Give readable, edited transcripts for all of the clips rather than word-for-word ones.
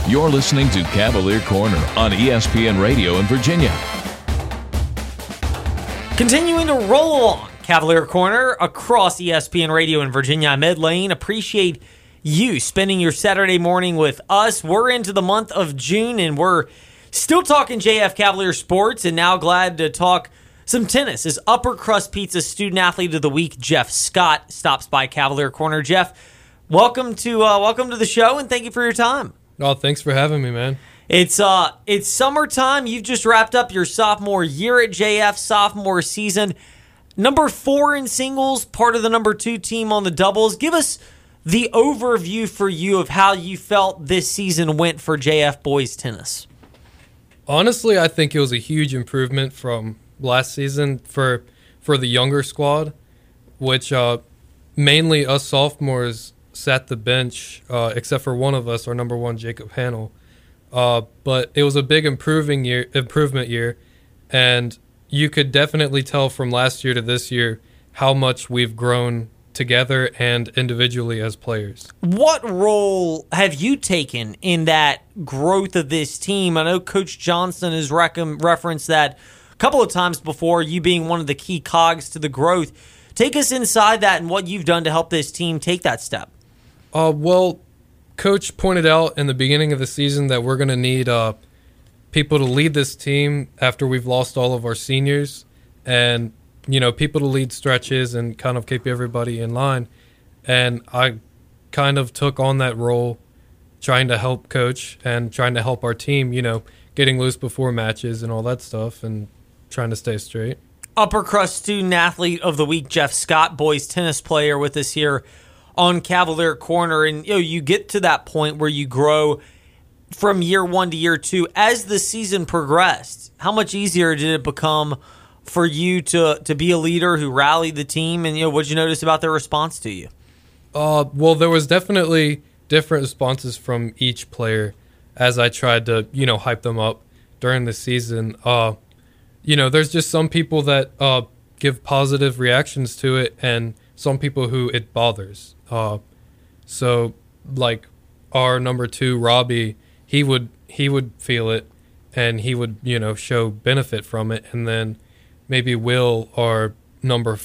You're listening to Cavalier Corner on ESPN Radio in Virginia. Continuing to roll along Cavalier Corner across ESPN Radio in Virginia. I'm Ed Lane. Appreciate you spending your Saturday morning with us. We're into the month of June, and we're still talking JF Cavalier sports, and now glad to talk some tennis. As Upper Crust Pizza Student Athlete of the Week, Jeff Scott, stops by Cavalier Corner. Jeff, welcome to the show, and thank you for your time. Oh, thanks for having me, man. It's summertime. You've just wrapped up your sophomore year at JF, sophomore season. Number 4 in singles, part of the number 2 team on the doubles. Give us the overview for you of how you felt this season went for JF boys tennis. Honestly, I think it was a huge improvement from last season for the younger squad, which mainly us sophomores sat the bench, except for one of us, our number 1, Jacob Hanel. But it was a big improvement year, and you could definitely tell from last year to this year how much we've grown together and individually as players. What role have you taken in that growth of this team? I know Coach Johnson has referenced that a couple of times before, you being one of the key cogs to the growth. Take us inside that and what you've done to help this team take that step. Well, Coach pointed out in the beginning of the season that we're going to need people to lead this team after we've lost all of our seniors, and people to lead stretches and kind of keep everybody in line. And I kind of took on that role, trying to help Coach and trying to help our team, getting loose before matches and all that stuff, and trying to stay straight. Upper Crust Student Athlete of the Week, Jeff Scott, boys tennis player, with us here on Cavalier Corner. And you get to that point where you grow from year 1 to year 2. As the season progressed, how much easier did it become for you to be a leader who rallied the team? And what did you notice about their response to you? Well, there was definitely different responses from each player as I tried to hype them up during the season. There's just some people that give positive reactions to it, and some people who it bothers. So like our number 2, Robbie, he would feel it, and he would show benefit from it. And then maybe Will, our number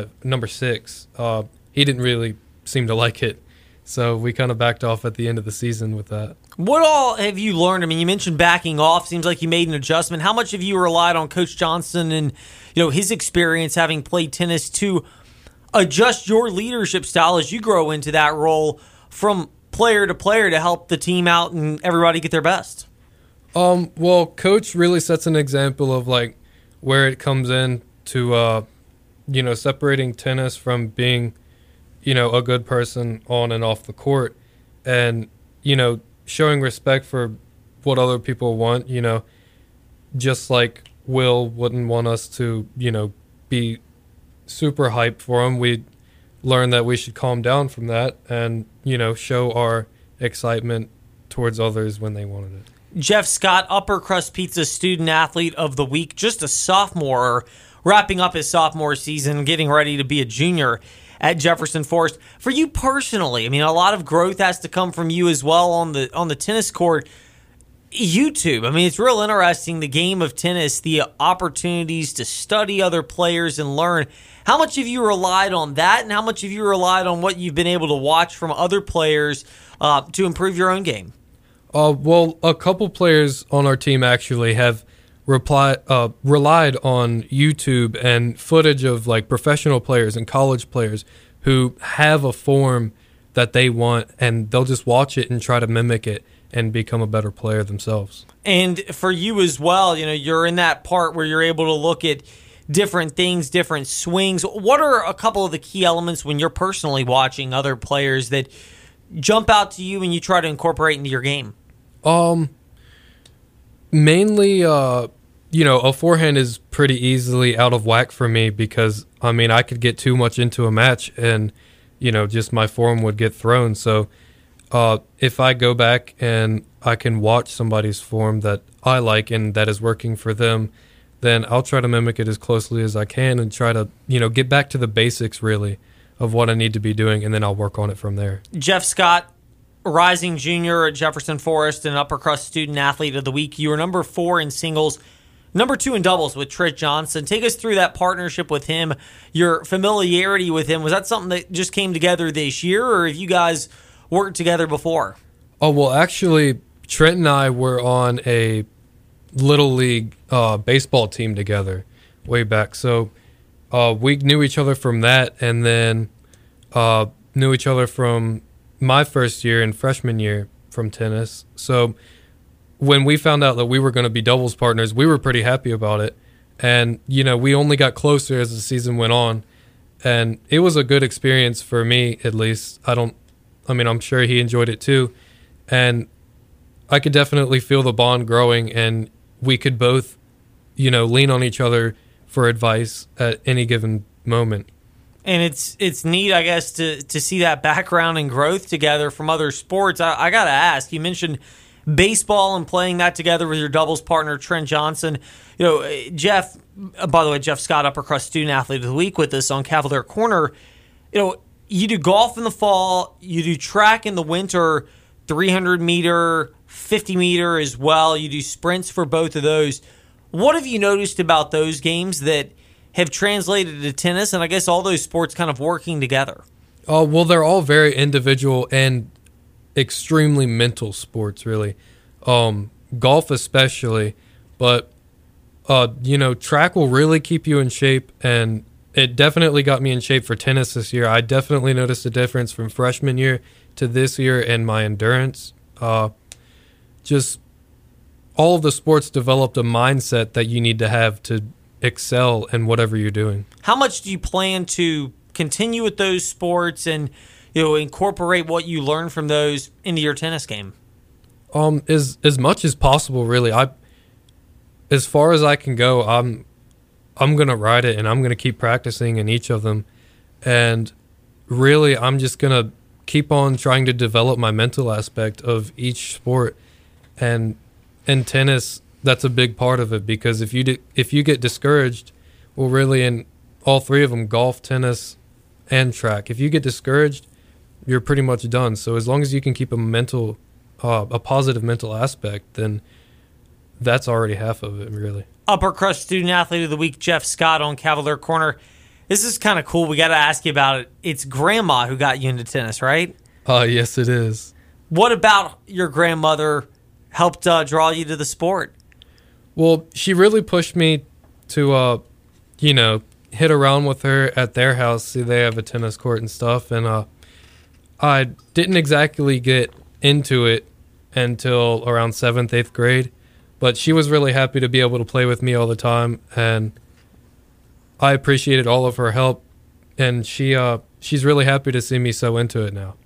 6, he didn't really seem to like it. So we kind of backed off at the end of the season with that. What all have you learned? I mean, you mentioned backing off. Seems like you made an adjustment. How much have you relied on Coach Johnson and his experience having played tennis to adjust your leadership style as you grow into that role from player to player to help the team out and everybody get their best? Well, Coach really sets an example of like where it comes in to separating tennis from being a good person on and off the court, and showing respect for what other people want. Just like Will wouldn't want us to be super hyped for him. We learned that we should calm down from that and show our excitement towards others when they wanted it. Jeff Scott, Upper Crust Pizza Student Athlete of the Week, just a sophomore, wrapping up his sophomore season, getting ready to be a junior at Jefferson Forest. For you personally, I mean, a lot of growth has to come from you as well on the tennis court. YouTube, I mean, it's real interesting, the game of tennis, the opportunities to study other players and learn. How much have you relied on that, and how much have you relied on what you've been able to watch from other players to improve your own game? Well, a couple players on our team actually have relied on YouTube and footage of like professional players and college players who have a form that they want, and they'll just watch it and try to mimic it and become a better player themselves. And for you as well, you're in that part where you're able to look at different things, different swings. What are a couple of the key elements when you're personally watching other players that jump out to you and you try to incorporate into your game? Mainly, a forehand is pretty easily out of whack for me because, I could get too much into a match and, just my form would get thrown. So if I go back and I can watch somebody's form that I like and that is working for them, then I'll try to mimic it as closely as I can and try to, get back to the basics, really, of what I need to be doing, and then I'll work on it from there. Jeff Scott, Rising Junior at Jefferson Forest and Upper Crust Student Athlete of the Week. You were number 4 in singles, number 2 in doubles with Trent Johnson. Take us through that partnership with him, your familiarity with him. Was that something that just came together this year, or have you guys worked together before? Oh, well, actually, Trent and I were on a Little League baseball team together way back. So we knew each other from that, and then knew each other from my first year and freshman year from tennis. So when we found out that we were going to be doubles partners, we were pretty happy about it. And, we only got closer as the season went on. And it was a good experience for me, at least. I'm sure he enjoyed it too. And I could definitely feel the bond growing, and we could both, lean on each other for advice at any given moment. And it's neat, I guess, to see that background and growth together from other sports. I got to ask, you mentioned baseball and playing that together with your doubles partner, Trent Johnson. Jeff, by the way, Jeff Scott, Upper Crust Student Athlete of the Week with us on Cavalier Corner. You do golf in the fall, you do track in the winter, 300-meter, 50-meter as well. You do sprints for both of those. What have you noticed about those games that have translated to tennis, and I guess all those sports kind of working together? Well, they're all very individual and extremely mental sports, really. Golf especially, but track will really keep you in shape, and it definitely got me in shape for tennis this year. I definitely noticed a difference from freshman year to this year in my endurance. Just all of the sports developed a mindset that you need to have to excel in whatever you're doing. How much do you plan to continue with those sports and incorporate what you learn from those into your tennis game? As much as possible, really. As far as I can go, I'm gonna ride it, and I'm gonna keep practicing in each of them. And really, I'm just gonna keep on trying to develop my mental aspect of each sport. And in tennis, that's a big part of it, because if you get discouraged, well, really in all three of them, golf, tennis, and track, if you get discouraged, you're pretty much done. So as long as you can keep a positive mental aspect, then that's already half of it, really. Upper Crust Student Athlete of the Week, Jeff Scott on Cavalier Corner. This is kind of cool. We got to ask you about it. It's Grandma who got you into tennis, right? Yes, it is. What about your grandmother helped draw you to the sport? Well, she really pushed me to, hit around with her at their house. See, they have a tennis court and stuff, and I didn't exactly get into it until around 7th, 8th grade, but she was really happy to be able to play with me all the time, and I appreciated all of her help, and she's really happy to see me so into it now.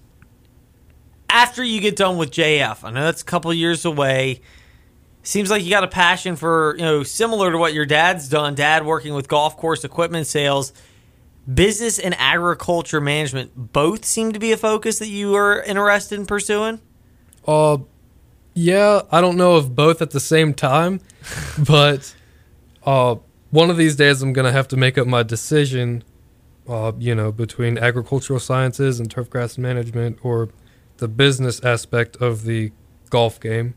After you get done with JF, I know that's a couple of years away. Seems like you got a passion for, similar to what your dad's done, dad working with golf course equipment sales, business and agriculture management. Both seem to be a focus that you are interested in pursuing? Yeah, I don't know if both at the same time, but one of these days I'm going to have to make up my decision, between agricultural sciences and turfgrass management or the business aspect of the golf game.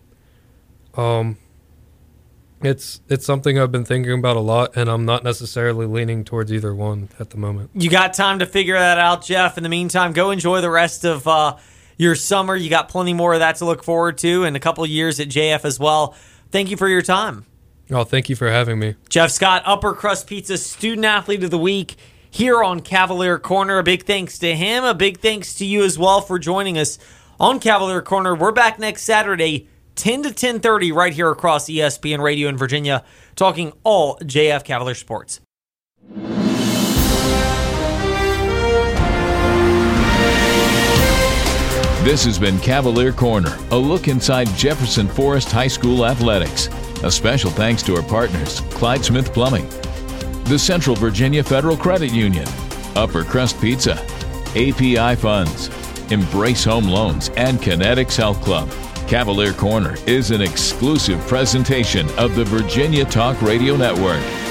It's something I've been thinking about a lot, and I'm not necessarily leaning towards either one at the moment. You got time to figure that out, Jeff. In the meantime, go enjoy the rest of your summer. You got plenty more of that to look forward to, and a couple of years at JF as well. Thank you for your time. Oh, thank you for having me. Jeff Scott, Upper Crust Pizza Student Athlete of the Week here on Cavalier Corner. A big thanks to him. A big thanks to you as well for joining us on Cavalier Corner. We're back next Saturday, 10 to 10:30 right here across ESPN Radio in Virginia, talking all JF Cavalier sports. This has been Cavalier Corner, a look inside Jefferson Forest High School athletics. A special thanks to our partners, Clyde Smith Plumbing, the Central Virginia Federal Credit Union, Upper Crust Pizza, API Funds, Embrace Home Loans, and Kinetics Health Club. Cavalier Corner is an exclusive presentation of the Virginia Talk Radio Network.